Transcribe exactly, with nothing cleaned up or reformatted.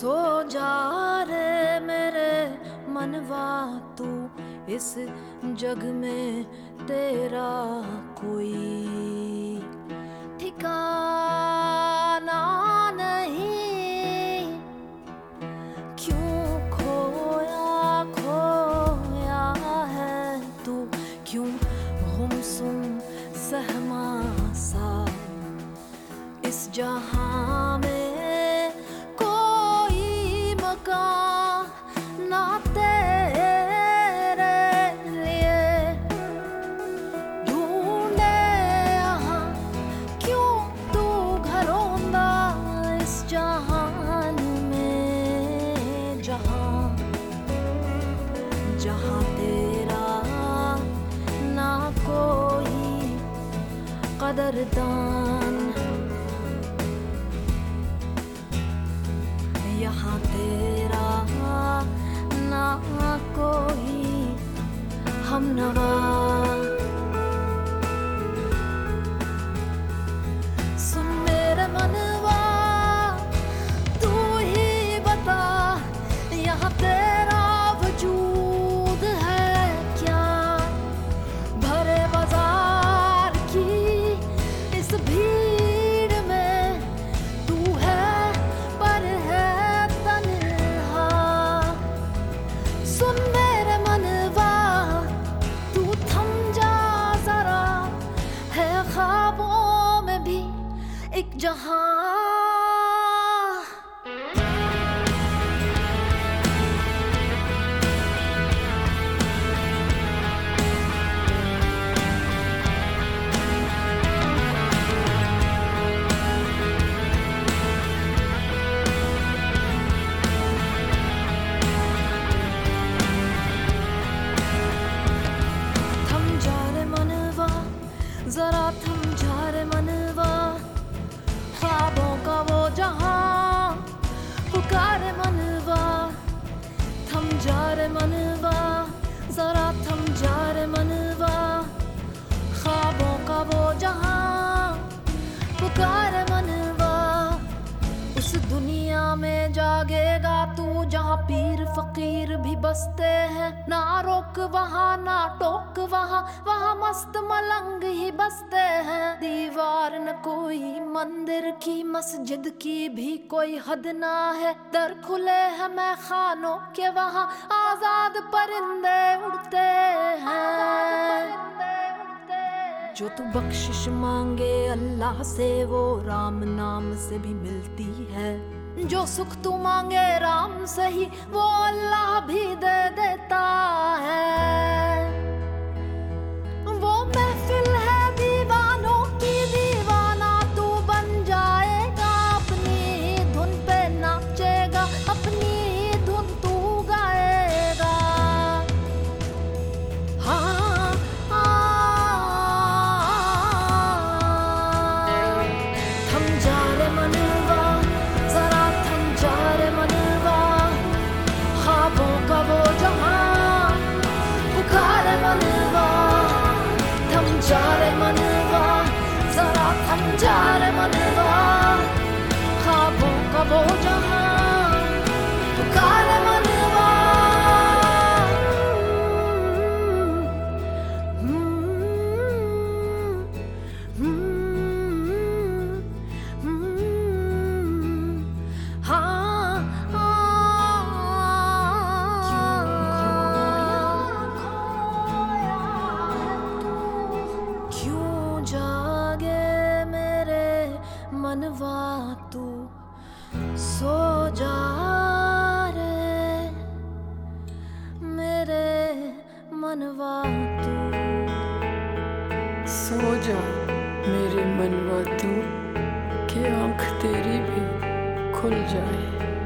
सो जा रे मेरे मनवा तू, इस जग में तेरा कोई ठिकाना नहीं। क्यों खोया खोया है तू, क्यों गुमसुम सहमा सा इस जहां में ना तेरे लिए ढूंढे यहाँ, क्यों तू घरोंदा इस जहान में, जहाँ जहाँ तेरा ना कोई कदरदान, यहाँ तेरा ना कोई हमनवा। सुन मेरे मनवा तू ही बता, यहाँ तेरा वजूद है क्या? भरे बाजार की इस भीड़ में तू है पर है तन्हा। सुन मेरे मनवा तू थम जा जरा, है ख्वाबों में भी एक जहां। जरा थम जा रे मनवा, ख्वाबों का वो जहां पुकारे मनवा। थम जा रे मनवा, जरा थम जा रे मनवा, ख्वाबों का वो जहां पुकारे मनवा। उस दुनिया में जागेगा तू जहाँ पीर फकीर भी बसते हैं, ना रोक वहाँ ना टोक वहाँ, वहाँ मस्त मलंग ही बसते हैं। दीवार न कोई मंदिर की, मस्जिद की भी कोई हद ना है, दर खुले हैं मैं खानों के वहाँ, आजाद परिंदे उड़ते हैं। जो तू बख्शिश मांगे अल्लाह से वो राम नाम से भी मिलती है, जो सुख तू मांगे राम से ही वो अल्लाह भी दे देता है। वो महफिल है दीवानों की, दीवाना तू बन जाएगा, अपनी धुन पे नाचेगा, अपनी धुन तू गाएगा। हाँ थम जा रे मनवा, जरा थम जा रे मनवा, ख्वाबों का वो जहां पुकारे मनवा। थम जा रे मनवा, जरा थम जा रे मनवा, ख्वाबों का वो जहां पुकारे मनवा। मनवा तू सो जा रे मेरे मनवा तू, सो जा मेरे मनवा तू, कि आँख तेरी भी खुल जाए।